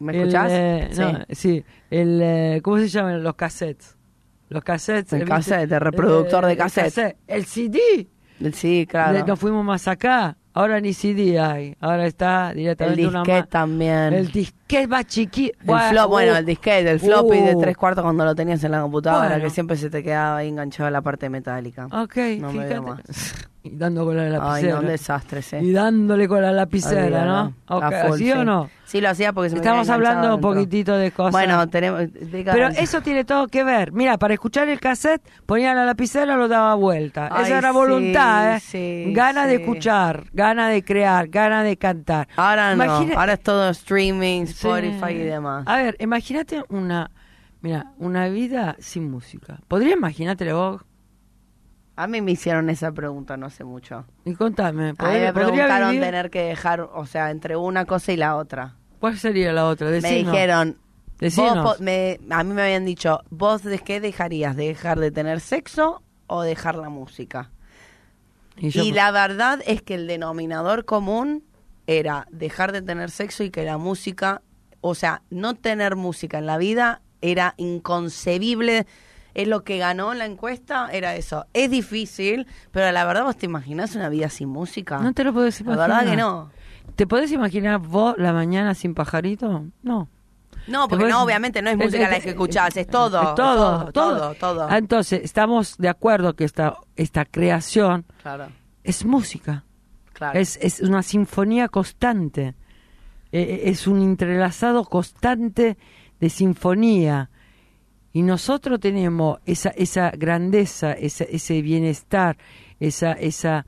¿Me El, escuchás? eh, Sí. no, sí. El, eh, ¿cómo se llaman? Los cassettes. Los cassettes. El ¿viste? cassette, el reproductor de el cassette. El C D. Sí, claro. Le- Nos fuimos más acá. Ahora ni C D hay. Ahora está El directamente una disquete ma- también. El disquete más chiquito. El flop, bueno, el disquete, el floppy de tres cuartos cuando lo tenías en la computadora, Bueno. que siempre se te quedaba ahí enganchado a la parte metálica. Ok, No me fíjate. veo más. Y dando con la Ay, lapicera. no, un desastre, sí. Y dándole con la lapicera, Olvídalo. ¿no? Ok, A full, ¿sí o no? Sí, lo hacía porque se me Estamos quedaba enganchado hablando un dentro. poquitito de cosas. Bueno, tenemos... de cada- Pero eso tiene todo que ver. Mira, para escuchar el cassette, ponía la lapicera, lo daba vuelta. Ay, Esa era sí, voluntad, ¿eh? sí, Gana de sí. escuchar, gana de crear, gana de cantar. Ahora no, Imagina- ahora es todo streaming, Sí. Spotify y demás. A ver, imagínate una, mira, una vida sin música. ¿Podría imaginártelo vos? A mí me hicieron esa pregunta no hace mucho. Y contame, A mí ¿podría, me podría preguntaron vivir? tener que dejar, o sea, entre una cosa y la otra. ¿Cuál sería la otra? Me Decinos. dijeron, vos Decinos. po- me, a mí me habían dicho, ¿vos de qué dejarías? ¿De dejar de tener sexo o dejar la música? Y yo- Y la verdad es que el denominador común era dejar de tener sexo y que la música, o sea, no tener música en la vida era inconcebible. Es lo que ganó en la encuesta, era eso. Es difícil, pero la verdad vos te imaginás una vida sin música. No te lo podés La imaginar. verdad que no. ¿Te podés imaginar vos la mañana sin pajarito? No. No, porque Te no, podés- obviamente no es es- música es- la que escuchás, es todo. Es todo, todo, todo, todo. Ah, entonces, estamos de acuerdo que esta, esta creación Claro, es música. claro. Es, es una sinfonía constante. Eh, es un entrelazado constante de sinfonía. Y nosotros tenemos esa, esa grandeza, esa, ese bienestar, esa, esa,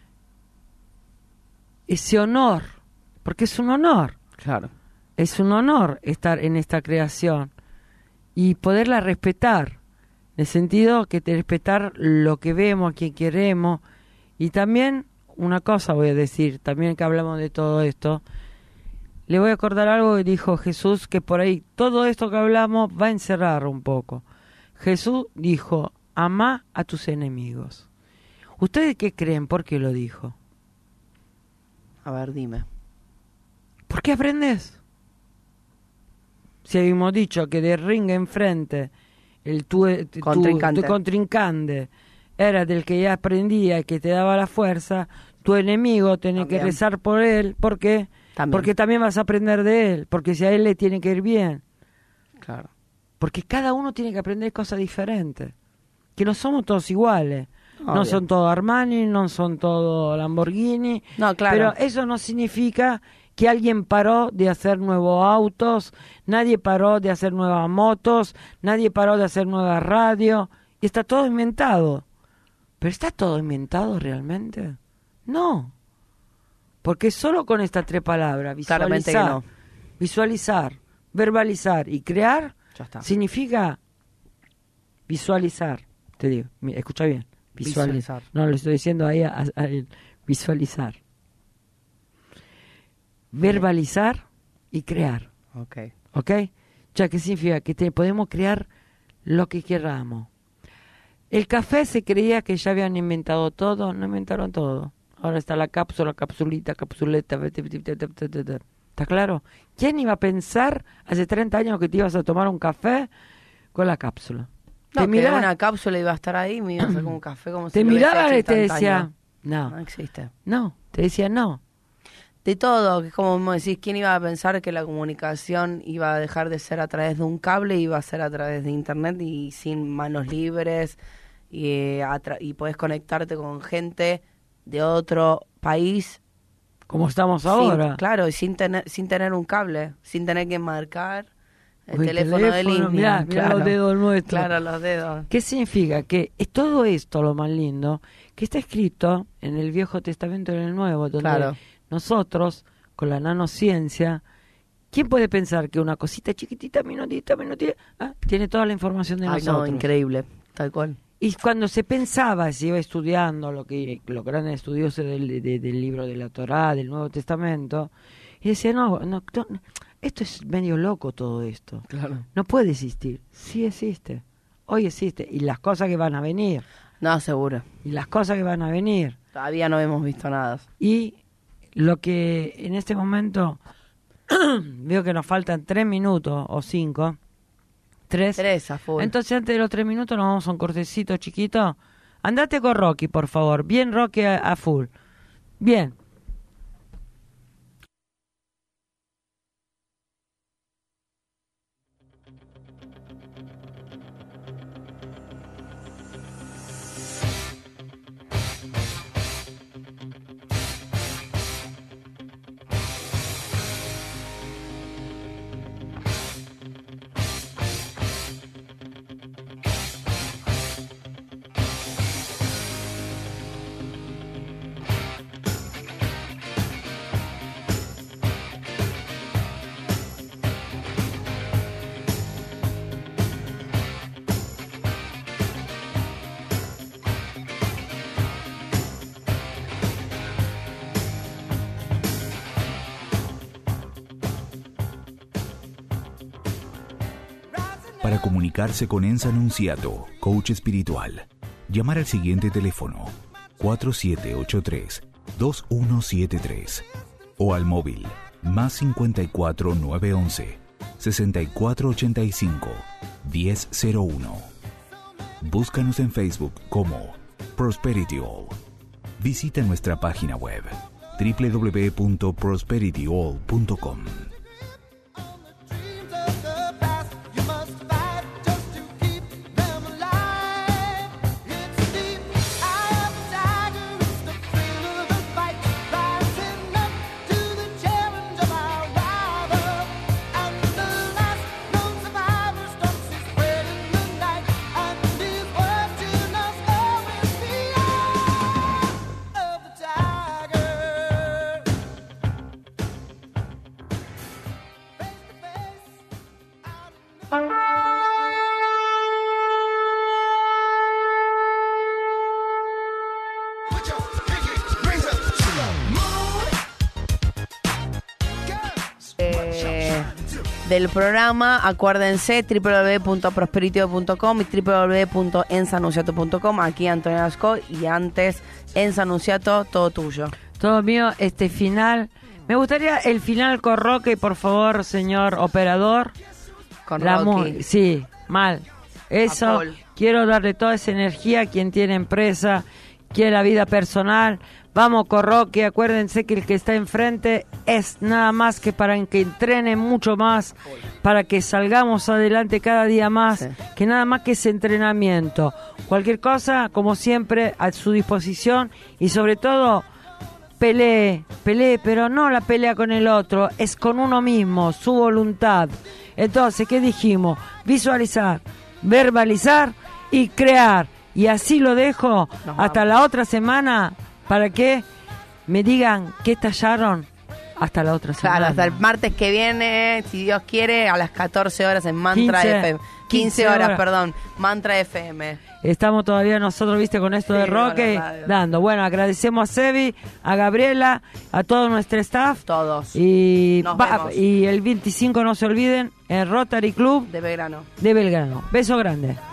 ese honor, porque es un honor, Claro. es un honor estar en esta creación y poderla respetar, en el sentido que te respetar lo que vemos, a quien queremos. Y también, una cosa voy a decir, también que hablamos de todo esto, le voy a acordar algo que dijo Jesús, que por ahí todo esto que hablamos va a encerrar un poco. Jesús dijo, amá a tus enemigos. ¿Ustedes qué creen? ¿Por qué lo dijo? A ver, dime. ¿Por qué aprendes? Si habíamos dicho que de ring enfrente, el tu, tu- Contrincante. tu contrincante era del que ya aprendía y que te daba la fuerza, tu enemigo tiene que También. rezar por él. ¿Por qué? También. Porque también vas a aprender de él, porque si a él le tiene que ir bien. Claro. Porque cada uno tiene que aprender cosas diferentes. Que no somos todos iguales. No Obvio. son todos Armani, no son todos Lamborghini. No, claro. Pero eso no significa que alguien paró de hacer nuevos autos, nadie paró de hacer nuevas motos, nadie paró de hacer nuevas radios. Y está todo inventado. ¿Pero está todo inventado realmente? No. Porque solo con estas tres palabras, Claramente visualizar, que no. visualizar, verbalizar y crear, Ya está. significa visualizar. Te digo, mi- escucha bien. Visualizar. Visualizar. No, lo estoy diciendo ahí a, a él. Visualizar. Verbalizar y crear. Ok. ¿Ok? Ya que significa que te podemos crear lo que queramos. El café se creía que ya habían inventado todo, no inventaron todo. Ahora está la cápsula, capsulita, capsuleta. ¿Está claro? ¿Quién iba a pensar hace treinta años que te ibas a tomar un café con la cápsula? No, te que miraba, una cápsula iba a estar ahí y me iba a hacer un café como si te lo hubiese miraba hecho y te instantáneo. decía, no, No existe. no, te decía no. De todo, que es como vos decís, ¿quién iba a pensar que la comunicación iba a dejar de ser a través de un cable y iba a ser a través de internet y sin manos libres y, eh, a tra- y podés conectarte con gente de otro país? Como estamos sin- ahora. claro, y sin tener, sin tener un cable, sin tener que marcar el O el teléfono, de teléfono, línea. mirá, mirá claro. los dedos nuestros. Claro, los dedos. ¿Qué significa? Que es todo esto lo más lindo, que está escrito en el Viejo Testamento y en el Nuevo, donde Claro. nosotros, con la nanociencia, ¿quién puede pensar que una cosita chiquitita, minutita, minutita, ah, tiene toda la información de Ay, nosotros? no, increíble, tal cual. Y cuando se pensaba, se iba estudiando lo que los grandes estudiosos del, de- del libro de la Torá, del Nuevo Testamento, y decía, no, no, no, esto es medio loco todo esto. Claro. No puede existir. Sí existe. Hoy existe. Y las cosas que van a venir. No, seguro. Y las cosas que van a venir. Todavía no hemos visto nada. Y lo que en este momento Veo que nos faltan tres minutos o cinco. Tres. Tres a full. Entonces, antes de los tres minutos, nos vamos a un cortecito chiquito. Andate con Rocky, por favor. Bien, Rocky a, a full. Bien. Para comunicarse con Enza Nunziato, coach espiritual, llamar al siguiente teléfono cuatro siete ocho tres, dos uno siete tres o al móvil más cincuenta y cuatro nueve once, sesenta y cuatro ochenta y cinco, diez cero uno. Búscanos en Facebook como Prosperity All. Visita nuestra página web doble u doble u doble u punto prosperity all punto com. Del programa, acuérdense doble u doble u doble u punto prosperity punto com y doble u doble u doble u punto enza nunziato punto com. Aquí Antonio Lasco y antes Enza Nunziato, todo tuyo. Todo mío, este final. Me gustaría el final con Rocky, por favor, señor operador. Con La Rocky. mu- sí, mal. Eso, quiero darle toda esa energía a quien tiene empresa, quiere la vida personal. Vamos con Rocky, acuérdense que el que está enfrente es nada más que para que entrenen mucho más, para que salgamos adelante cada día más, Sí. que nada más que ese entrenamiento. Cualquier cosa, como siempre, a su disposición y sobre todo, pelee, pelee, pero no la pelea con el otro, es con uno mismo, su voluntad. Entonces, ¿qué dijimos? Visualizar, verbalizar y crear. Y así lo dejo Nos hasta vamos. la otra semana para que me digan qué tallaron hasta la otra semana. Claro, hasta el martes que viene, si Dios quiere, a las catorce horas en Mantra quince, F M. quince quince horas, horas. perdón, Mantra F M. Estamos todavía nosotros, viste, con esto Sí, de con Roque, la radio. dando. Bueno, agradecemos a Sebi, a Gabriela, a todo nuestro staff. Todos. Y, Nos va- vemos. y el veinticinco no se olviden, en Rotary Club De Belgrano. de Belgrano. Beso grande.